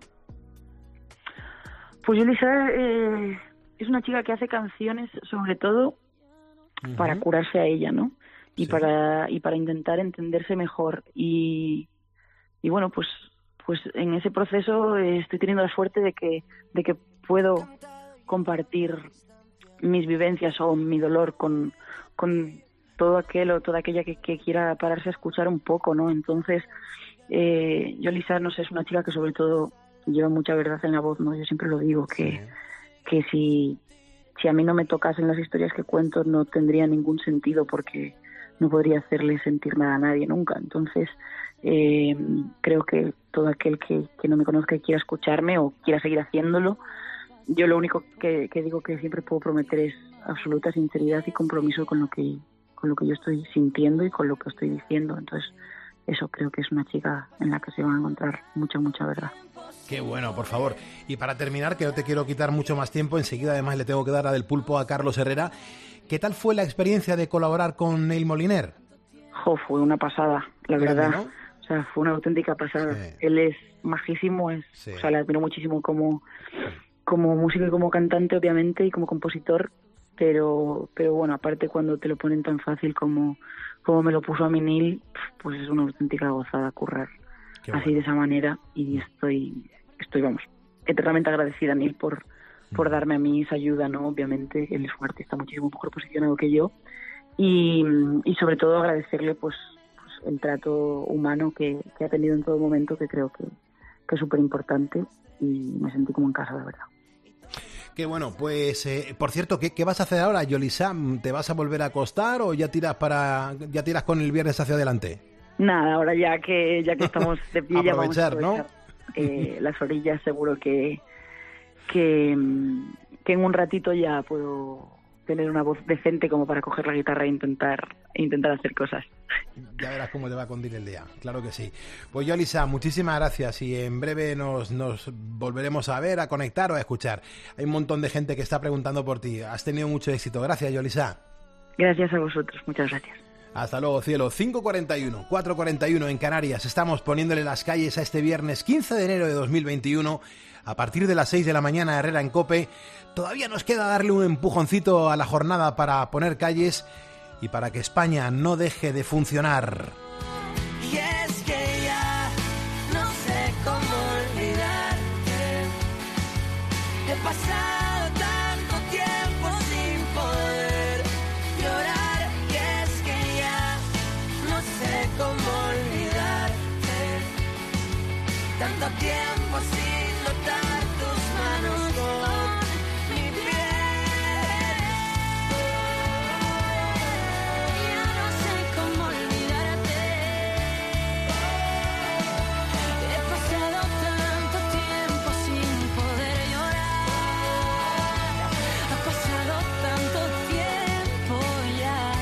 Pues Yolisa... Eh... es una chica que hace canciones sobre todo uh-huh. para curarse a ella, ¿no? Y sí. para y para intentar entenderse mejor y y bueno, pues pues en ese proceso eh, estoy teniendo la suerte de que, de que puedo compartir mis vivencias o mi dolor con, con todo aquel o toda aquella que, que quiera pararse a escuchar un poco, ¿no? Entonces, eh, Yolisa, no sé, es una chica que sobre todo lleva mucha verdad en la voz, ¿no? Yo siempre lo digo, que, sí. que si, si a mí no me tocasen las historias que cuento no tendría ningún sentido porque no podría hacerle sentir nada a nadie nunca. Entonces, eh, creo que todo aquel que, que no me conozca y quiera escucharme o quiera seguir haciéndolo, yo lo único que, que digo que siempre puedo prometer es absoluta sinceridad y compromiso con lo que con lo que yo estoy sintiendo y con lo que estoy diciendo. Entonces, eso creo que es una chica en la que se van a encontrar mucha, mucha verdad. Qué bueno, por favor. Y para terminar, que no te quiero quitar mucho más tiempo, enseguida además le tengo que dar a del pulpo a Carlos Herrera. ¿Qué tal fue la experiencia de colaborar con Neil Moliner? Jo, fue una pasada, la Grande, verdad. ¿no? O sea, fue una auténtica pasada. Sí. Él es majísimo, es, Sí. o sea, le admiro muchísimo como, como músico y como cantante, obviamente, y como compositor. Pero, pero bueno, aparte cuando te lo ponen tan fácil como, como me lo puso a mí Neil, pues es una auténtica gozada currar Qué así bueno. de esa manera. Y estoy, estoy vamos, eternamente agradecida a Neil por, por darme a mí esa ayuda, ¿no? Obviamente, él es un artista muchísimo mejor posicionado que yo. Y, y sobre todo agradecerle pues, pues el trato humano que, que ha tenido en todo momento, que creo que, que es súper importante, y me sentí como en casa, de verdad. Qué bueno, pues eh, por cierto, ¿qué, ¿qué vas a hacer ahora, Yolisa? ¿Te vas a volver a acostar o ya tiras para ya tiras con el viernes hacia adelante? Nada, ahora ya que ya que estamos de pie, ya vamos a Aprovechar, ¿no? aprovechar eh, las orillas. Seguro que, que, mm, que en un ratito ya puedo tener una voz decente como para coger la guitarra e intentar, e intentar hacer cosas. Ya verás cómo te va a condir el día, claro que sí. Pues Yolisa, muchísimas gracias y en breve nos, nos volveremos a ver, a conectar o a escuchar. Hay un montón de gente que está preguntando por ti. Has tenido mucho éxito. Gracias, Yolisa. Gracias a vosotros, muchas gracias. Hasta luego, cielo. cinco cuarenta y uno, cuatro cuarenta y uno en Canarias. Estamos poniéndole las calles a este viernes quince de enero de dos mil veintiuno. A partir de las seis de la mañana, Herrera en COPE. Todavía nos queda darle un empujoncito a la jornada para poner calles y para que España no deje de funcionar. Y es que ya no sé cómo olvidarte. He pasado tanto tiempo sin poder llorar. Y es que ya no sé cómo olvidarte. Tanto tiempo sin notar tus manos con mi piel. Ya no sé cómo olvidarte. He pasado tanto tiempo sin poder llorar. Ha pasado tanto tiempo ya.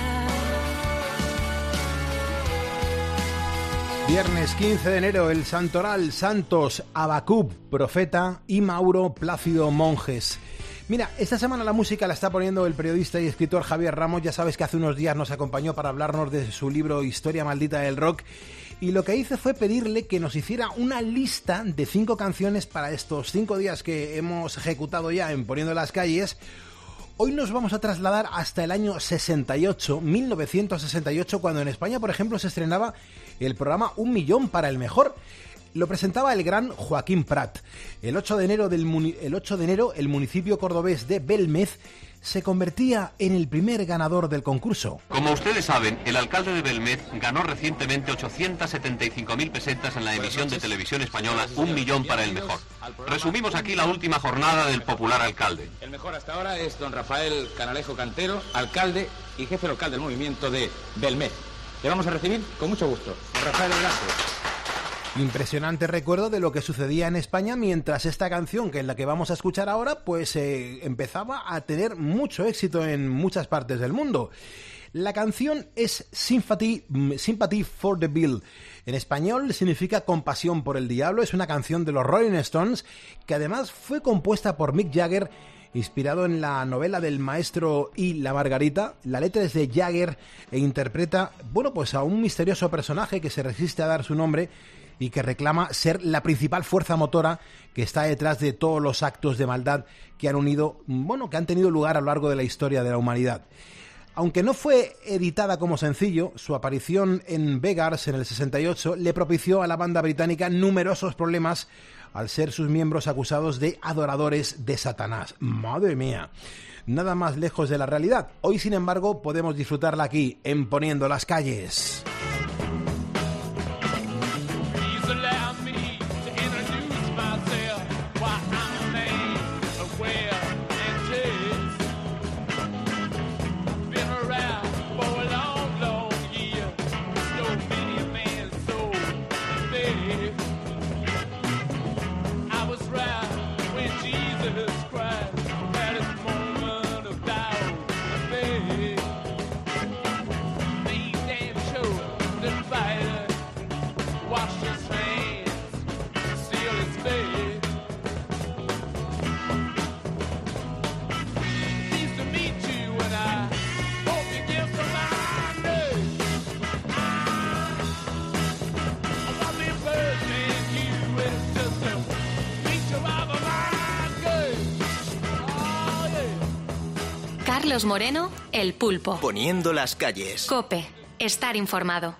Viernes quince de enero, el santoral, santos Abacub, profeta, y Mauro Plácido, monjes. Mira, esta semana la música la está poniendo el periodista y escritor Javier Ramos. Ya sabes que hace unos días nos acompañó para hablarnos de su libro Historia Maldita del Rock. Y lo que hice fue pedirle que nos hiciera una lista de cinco canciones para estos cinco días que hemos ejecutado ya en Poniendo las Calles. Hoy nos vamos a trasladar hasta el año sesenta y ocho, mil novecientos sesenta y ocho, cuando en España, por ejemplo, se estrenaba el programa Un Millón para el Mejor. Lo presentaba el gran Joaquín Prat. El ocho de enero, del muni- el ocho de enero, el municipio cordobés de Belmez se convertía en el primer ganador del concurso. Como ustedes saben, el alcalde de Belmez ganó recientemente ochocientas setenta y cinco mil pesetas en la emisión de televisión española Un Millón para el Mejor. Resumimos aquí la última jornada del popular alcalde. El mejor hasta ahora es don Rafael Canalejo Cantero, alcalde y jefe local del movimiento de Belmez. Le vamos a recibir con mucho gusto. Don Rafael, gracias. Impresionante recuerdo de lo que sucedía en España mientras esta canción, que es la que vamos a escuchar ahora, pues eh, empezaba a tener mucho éxito en muchas partes del mundo. La canción es Sympathy, Sympathy for the Devil. En español significa compasión por el diablo. Es una canción de los Rolling Stones que además fue compuesta por Mick Jagger, inspirado en la novela del maestro y la Margarita. La letra es de Jagger e interpreta, bueno, pues a un misterioso personaje que se resiste a dar su nombre y que reclama ser la principal fuerza motora que está detrás de todos los actos de maldad que han unido, bueno, que han tenido lugar a lo largo de la historia de la humanidad. Aunque no fue editada como sencillo, su aparición en Beggars en el sesenta y ocho le propició a la banda británica numerosos problemas al ser sus miembros acusados de adoradores de Satanás. ¡Madre mía! Nada más lejos de la realidad. Hoy, sin embargo, podemos disfrutarla aquí, en Poniendo las Calles. Carlos Moreno, El Pulpo. Poniendo las calles. COPE. Estar informado.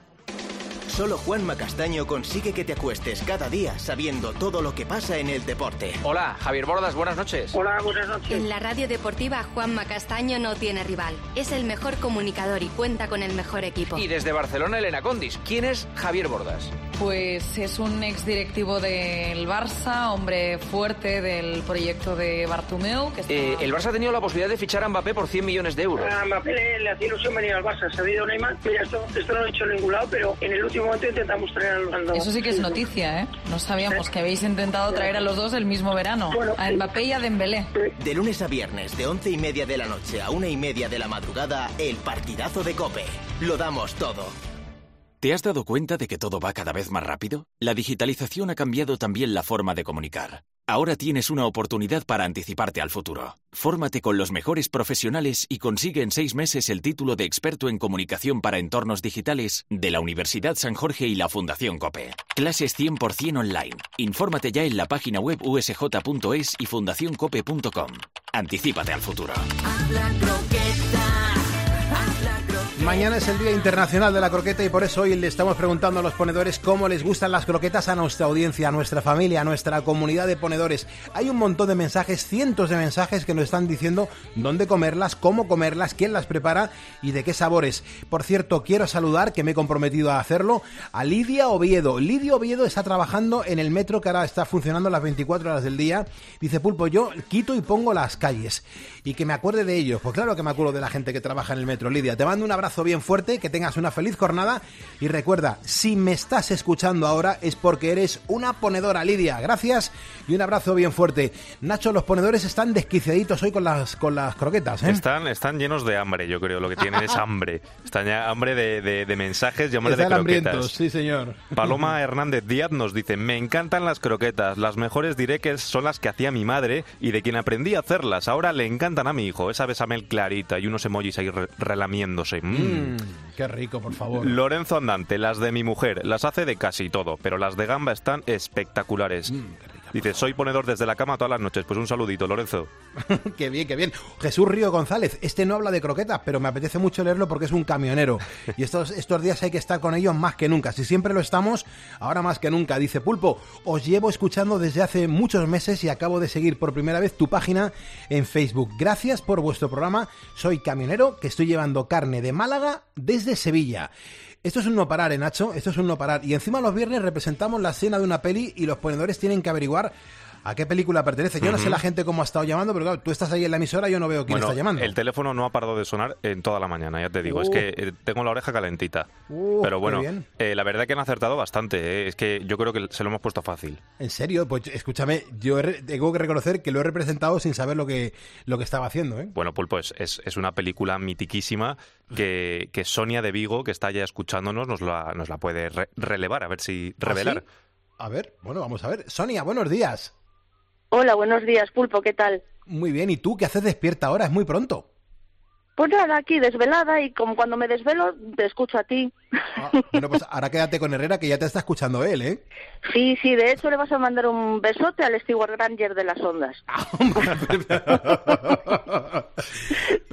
Solo Juanma Castaño consigue que te acuestes cada día sabiendo todo lo que pasa en el deporte. Hola, Javier Bordas, buenas noches. Hola, buenas noches. En la radio deportiva, Juanma Castaño no tiene rival. Es el mejor comunicador y cuenta con el mejor equipo. Y desde Barcelona, Elena Condis. ¿Quién es Javier Bordas? Pues es un exdirectivo del Barça, hombre fuerte del proyecto de Bartomeu. Que está... eh, el Barça ha tenido la posibilidad de fichar a Mbappé por cien millones de euros. A Mbappé le, le hacía ilusión venir al Barça. Se ha habido Neymar. Mira, esto, esto no lo he hecho en ningún lado, pero en el último momento intentamos traer al Ronaldo. Eso sí que es noticia, ¿eh? No sabíamos que habéis intentado traer a los dos el mismo verano. Bueno, a Mbappé y a Dembélé. De lunes a viernes, de once y media de la noche a una y media de la madrugada, el partidazo de COPE. Lo damos todo. ¿Te has dado cuenta de que todo va cada vez más rápido? La digitalización ha cambiado también la forma de comunicar. Ahora tienes una oportunidad para anticiparte al futuro. Fórmate con los mejores profesionales y consigue en seis meses el título de experto en comunicación para entornos digitales de la Universidad San Jorge y la Fundación COPE. Clases cien por ciento online. Infórmate ya en la página web u s j punto es y fundación cope punto com. Anticípate al futuro. Mañana es el Día Internacional de la Croqueta y por eso hoy le estamos preguntando a los ponedores cómo les gustan las croquetas a nuestra audiencia, a nuestra familia, a nuestra comunidad de ponedores. Hay un montón de mensajes, cientos de mensajes que nos están diciendo dónde comerlas, cómo comerlas, quién las prepara y de qué sabores. Por cierto, quiero saludar, que me he comprometido a hacerlo, a Lidia Oviedo. Lidia Oviedo está trabajando en el metro que ahora está funcionando las veinticuatro horas del día. Dice, Pulpo, yo quito y pongo las calles. Y que me acuerde de ellos. Pues claro que me acuerdo de la gente que trabaja en el metro. Lidia, te mando un abrazo bien fuerte, que tengas una feliz jornada y recuerda, si me estás escuchando ahora es porque eres una ponedora, Lidia. Gracias y un abrazo bien fuerte. Nacho, los ponedores están desquiciaditos hoy con las con las croquetas, ¿eh? Están, están llenos de hambre, yo creo, lo que tienen es hambre. Están ya hambre de, de, de mensajes y hambre están de croquetas. Hambrientos, sí, señor. Paloma Hernández Díaz nos dice, me encantan las croquetas, las mejores diré que son las que hacía mi madre y de quien aprendí a hacerlas. Ahora le encantan a mi hijo, esa besamel clarita y unos emojis ahí re relamiéndose. Mm. Mm, qué rico, por favor. Lorenzo Andante, las de mi mujer, las hace de casi todo, pero las de gamba están espectaculares. Mm, qué rica. Dice, soy ponedor desde la cama todas las noches. Pues un saludito, Lorenzo. Qué bien, qué bien. Jesús Río González, este no habla de croquetas, pero me apetece mucho leerlo porque es un camionero. Y estos, estos días hay que estar con ellos más que nunca. Si siempre lo estamos, ahora más que nunca. Dice, Pulpo, os llevo escuchando desde hace muchos meses y acabo de seguir por primera vez tu página en Facebook. Gracias por vuestro programa. Soy camionero que estoy llevando carne de Málaga desde Sevilla. Esto es un no parar, ¿eh, Nacho? Esto es un no parar. Y encima los viernes representamos la escena de una peli y los ponedores tienen que averiguar a qué película pertenece. Yo uh-huh. no sé la gente cómo ha estado llamando, pero claro, tú estás ahí en la emisora y yo no veo quién bueno, está llamando. El teléfono no ha parado de sonar en toda la mañana, ya te digo. Uh. Es que eh, tengo la oreja calentita. Uh, pero bueno, eh, la verdad que han acertado bastante. Eh. Es que yo creo que se lo hemos puesto fácil. ¿En serio? Pues escúchame, yo he, tengo que reconocer que lo he representado sin saber lo que, lo que estaba haciendo, ¿eh? Bueno, Pulpo, es, es, es una película mitiquísima que, que Sonia de Vigo, que está ya escuchándonos, nos la, nos la puede re relevar, a ver si... revelar. ¿Ah, sí? A ver, bueno, vamos a ver. Sonia, buenos días. Hola, buenos días, Pulpo, ¿qué tal? Muy bien, ¿y tú qué haces despierta ahora? Es muy pronto. Pues nada, aquí desvelada y como cuando me desvelo te escucho a ti. Ah, bueno, pues ahora quédate con Herrera que ya te está escuchando él, ¿eh? Sí, sí, de hecho le vas a mandar un besote al Stewart Granger de las ondas. Pero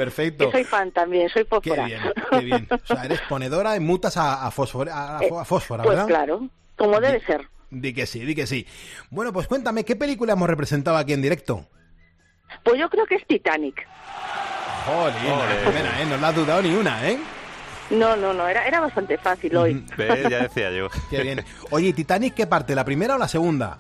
Perfecto. Que soy fan también, soy fósfora. Qué bien, qué bien. O sea, eres ponedora y mutas a, a, fósfora, a, a fósfora, pues ¿verdad? Pues claro, como debe di, ser. Di que sí, di que sí. Bueno, pues cuéntame, ¿qué película hemos representado aquí en directo? Pues yo creo que es Titanic. Joder, la primera, ¿eh? No la has dudado ni una, ¿eh? No, no, no, era, era bastante fácil hoy. ¿Ves? Ya decía yo. Qué bien. Oye, ¿Titanic qué parte, la primera o la segunda?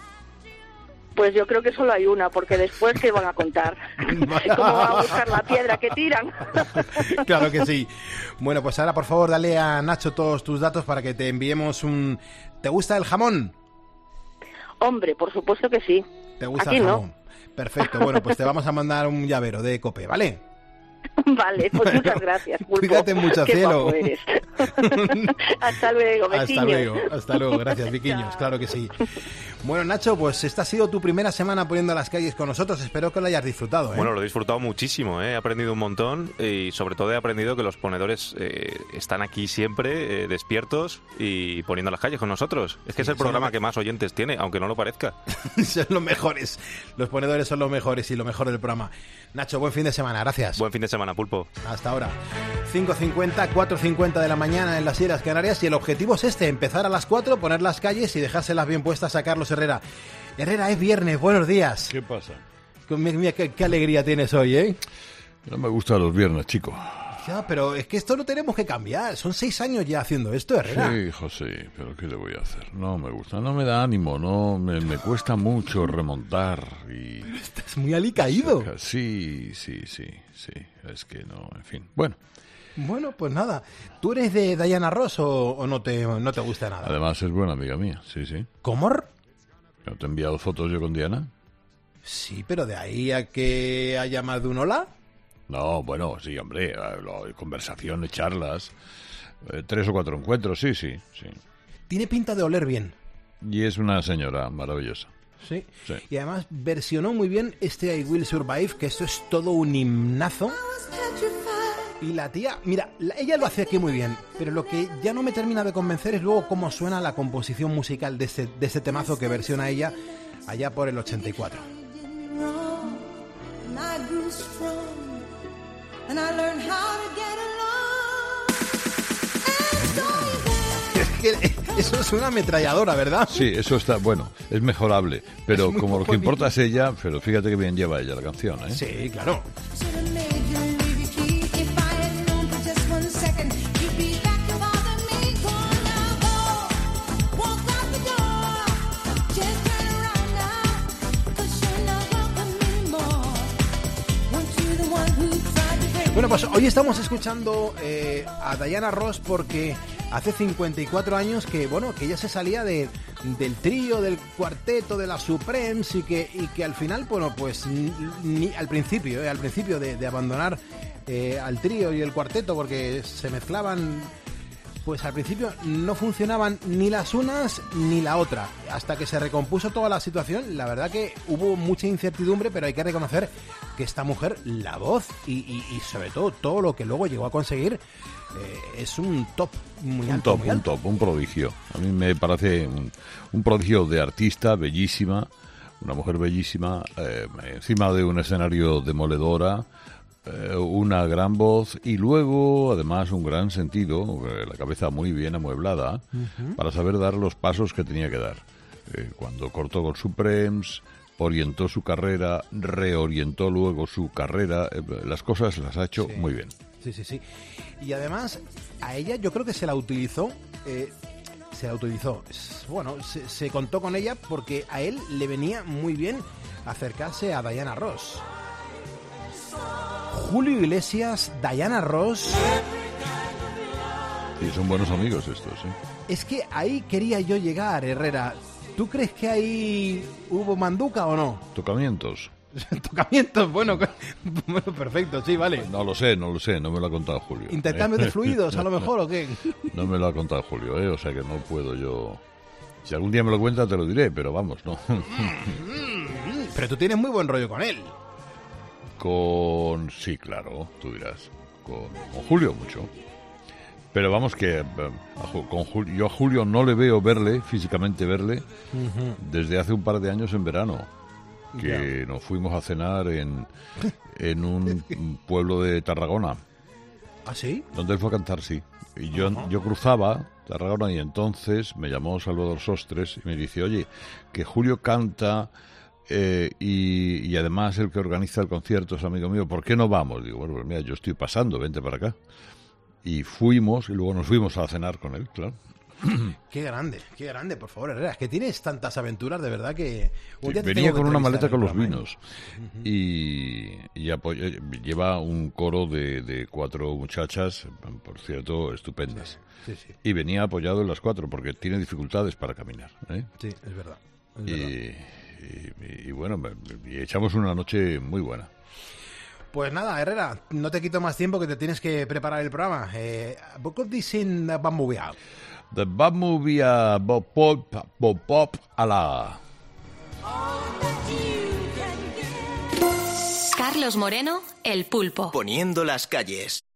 Pues yo creo que solo hay una, porque después, ¿qué van a contar? ¿Cómo van a buscar la piedra que tiran? Claro que sí. Bueno, pues ahora, por favor, dale a Nacho todos tus datos para que te enviemos un... ¿Te gusta el jamón? Hombre, por supuesto que sí. ¿Te gusta Aquí el jamón? No. Perfecto. Bueno, pues te vamos a mandar un llavero de COPE, ¿vale? Vale, pues muchas gracias, Pulpo. Cuídate mucho, Qué cielo. guapo eres. Hasta luego, besiños. Hasta luego, hasta luego. Gracias, Viquiños, claro que sí. Bueno, Nacho, pues esta ha sido tu primera semana poniendo las calles con nosotros. Espero que lo hayas disfrutado, ¿eh? Bueno, lo he disfrutado muchísimo, ¿eh? He aprendido un montón y sobre todo he aprendido que los ponedores eh, están aquí siempre, eh, despiertos y poniendo las calles con nosotros. Es que sí, es el programa lo... que más oyentes tiene, aunque no lo parezca. Son los mejores. Los ponedores son los mejores y lo mejor del programa. Nacho, buen fin de semana, gracias. Buen fin de semana, Pulpo. Hasta ahora. cinco cincuenta, cuatro cincuenta de la mañana en las Islas Canarias y el objetivo es este, empezar a las cuatro, poner las calles y dejárselas bien puestas a Carlos Herrera. Herrera, es viernes, buenos días. ¿Qué pasa? Mira, qué, qué alegría tienes hoy, ¿eh? No me gustan los viernes, chico. Ya, pero es que esto lo tenemos que cambiar. Son seis años ya haciendo esto, Herrera. Sí, José, pero ¿qué le voy a hacer? No me gusta, no me da ánimo, no me, me cuesta mucho remontar y... Pero estás muy alicaído. Sí, sí, sí, sí, es que no, en fin, bueno. Bueno, pues nada. ¿Tú eres de Diana Ross o, o no, te, no te gusta nada? Además es buena amiga mía, sí, sí. ¿Cómo? ¿No te he enviado fotos yo con Diana? Sí, pero de ahí a que haya más de un hola... No, bueno, sí, hombre, conversaciones, charlas, eh, tres o cuatro encuentros, sí, sí, sí. Tiene pinta de oler bien. Y es una señora maravillosa. Sí. sí. Y además versionó muy bien este I Will Survive, que esto es todo un himnazo. Y la tía, mira, la, ella lo hace aquí muy bien, pero lo que ya no me termina de convencer es luego cómo suena la composición musical de este, de este temazo que versiona ella allá por el ochenta y cuatro. Es que eso es una ametralladora, ¿verdad? Sí, eso está, bueno, es mejorable, pero es como lo que importa es ella, pero fíjate que bien lleva ella la canción, ¿eh? Sí, claro. Bueno, pues hoy estamos escuchando eh, a Diana Ross porque hace cincuenta y cuatro años que, bueno, que ella se salía de, del trío, del cuarteto, de las Supremes y que, y que al final, bueno, pues ni, ni al principio, eh, al principio de, de abandonar eh, al trío y el cuarteto porque se mezclaban, pues al principio no funcionaban ni las unas ni la otra. Hasta que se recompuso toda la situación, la verdad que hubo mucha incertidumbre, pero hay que reconocer que esta mujer, la voz y, y, y sobre todo todo lo que luego llegó a conseguir, eh, es un top muy un alto. top, muy un alto. top, un prodigio. A mí me parece un, un prodigio de artista, bellísima, una mujer bellísima, eh, encima de un escenario demoledora, eh, una gran voz y luego además un gran sentido, eh, la cabeza muy bien amueblada, uh-huh. para saber dar los pasos que tenía que dar. Eh, cuando cortó con Supremes, orientó su carrera, reorientó luego su carrera, eh, las cosas las ha hecho sí. muy bien. Sí, sí, sí. Y además, a ella yo creo que se la utilizó, eh, se la utilizó, bueno, se, se contó con ella porque a él le venía muy bien acercarse a Diana Ross. Julio Iglesias, Diana Ross... Y son buenos amigos estos, ¿eh? Es que ahí quería yo llegar, Herrera. ¿Tú crees que ahí hubo manduca o no? Tocamientos. Tocamientos, bueno, bueno, perfecto, sí, vale. No lo sé, no lo sé, no me lo ha contado Julio. ¿Intercambio ¿eh? de fluidos a lo mejor o qué? No me lo ha contado Julio, ¿eh? O sea que no puedo yo... Si algún día me lo cuenta te lo diré, pero vamos, no. Pero tú tienes muy buen rollo con él. Con... Sí, claro, tú dirás. Con, con Julio mucho. Pero vamos que con Julio, yo a Julio no le veo verle, físicamente verle, uh-huh. desde hace un par de años en verano. que nos fuimos a cenar en, en un pueblo de Tarragona. ¿Ah, sí? Donde él fue a cantar, sí. Y yo, uh-huh. yo cruzaba Tarragona y entonces me llamó Salvador Sostres y me dice, oye, que Julio canta eh, y, y además el que organiza el concierto es amigo mío, ¿por qué no vamos? Digo, bueno, pues mira, yo estoy pasando, vente para acá. Y fuimos y luego nos fuimos a cenar con él, claro. Qué grande, qué grande, por favor, Herrera. Es que tienes tantas aventuras, de verdad que... Sí, venía con una maleta con los vinos uh-huh. y, y apoya, lleva un coro de, de cuatro muchachas, por cierto, estupendas. Sí, sí, sí. Y venía apoyado en las cuatro porque tiene dificultades para caminar. ¿eh? Sí, es verdad. Es y, verdad. Y, y bueno, y echamos una noche muy buena. Pues nada, Herrera, no te quito más tiempo que te tienes que preparar el programa. Eh, what could this in the bad movie out? The bad movie uh, Bob Pop, Bob Pop a la... Carlos Moreno, El Pulpo. Poniendo las calles.